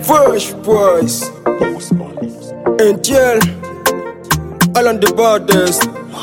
Fresh boys, NTL, all on the borders.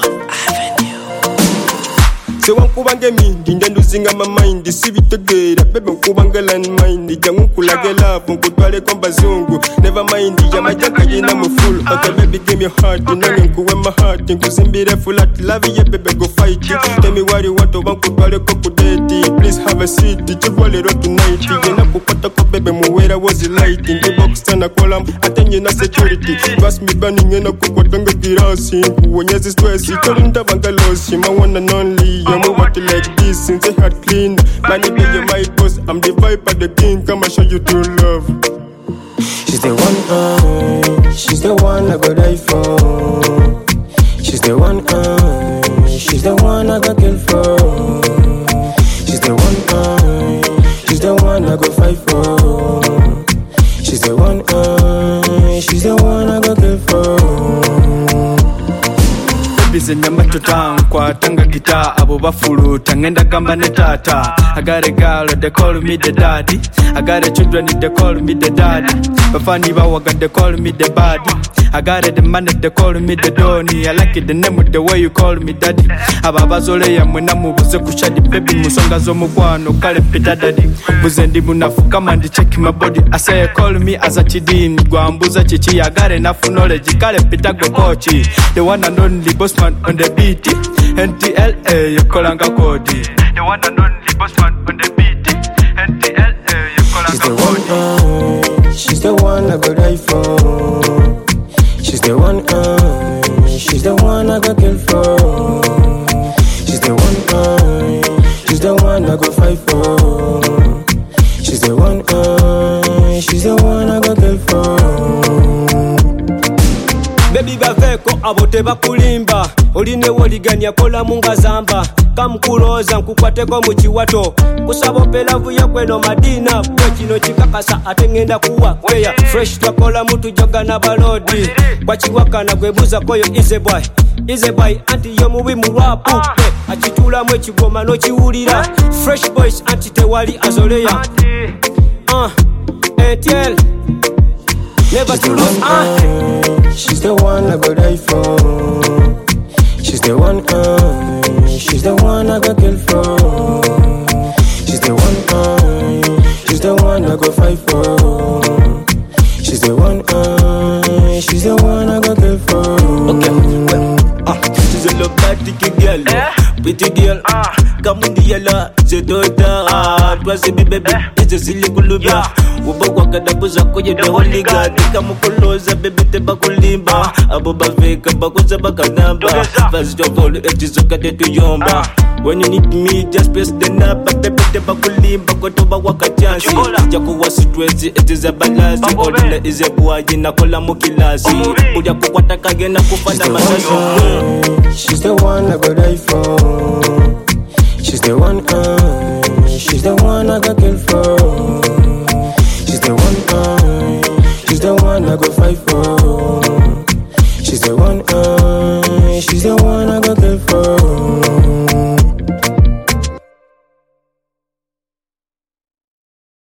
Se wankubange mindi nja nduzinga mamind sibitegeera bebe nkubanga landmine jangu kulagela nkutwale ko bazungu never mind yamajaka yina mu full okay baby give me heart nange nkuwe my heart nkuzimbire full at love ye bebe go fight tell me what you want to bankutwale ko kudate please have a seat chibolero tonight yena kupata ko bebe muwera was light in the box tana kolam atenye na security trust me burning ena kukwatanga kirasi kuonyeza stress itolinda bangalosi my one and only move out like this since I had clean. Money be your my boss, I'm the vibe of the king. Come and show you true love. She's the one, she's the one I go die for. She's the one, she's the one I go kill for. She's the one, she's the one I go fight for. She's the one, she's the one I go kill for. Bize nyamato kwa tanga gita abo bafuluta ngenda gamba ne tata. I got a girl they call me the daddy. I got a children they call me the daddy. Bafani bawaga they call me the body. I got the man they call me the doni. I like it the name with the way you call me daddy. Ababazole ya mwena mubuze kushadi baby musonga zo mukwano kale pita daddy. Buzendi munafuka mandi check my body. I say call me as a chidini gwambuza chichi. I got enough knowledge kale pita go kochi. The one and only boss man on the beat. NTLA you kolanga kodi. The one and only boss man on the beat. NTLA you kolanga kodi. She's the one I go die for. She's the one, she's the one I go kill for. She's the one, she's the one I go fight for. She's the one, she's the one I go kill for. Baby baveko abote bakulimba oline woliganya kola munga zamba kamkuloza nkukwateko mu kiwato kusaba pelavu yakweno madina bwe kino kikakasa atengenda kuwa kweya fresh twakola mutu joga na balodi kwa kiwakana gwebuza koyo easy boy anti yo mubi mu rap achitula mwe kigoma no kiwulira fresh boys anti tewali azoleya NTL never to lose. She's the one I go die for. She's the one, she's the one I go kill for. She's the one, she's the one I go fight for. She's the one, she's the one I go kill for. Okay, she's a low-batty girl, pretty girl. Come on the yellow, the daughter. Twas a baby, it's a silly gulubia. Uba wakadabuza koye the holy god. Kamukuloza baby te bakulimba. Abuba veka bakuza bakanamba. First of all, it is okay to yomba. When you need me, just press the knob. But the bete bakulimba kotoba wakachansi. Jaku wasitwezi, it is a balance. Ordina is a boy in a kola mukilasi. Uja kukwata kagena kufana masasi. She's the one I go die for. She's the one, she's the one I go kill for. She's the one, she's the one I go fight for. She's the one,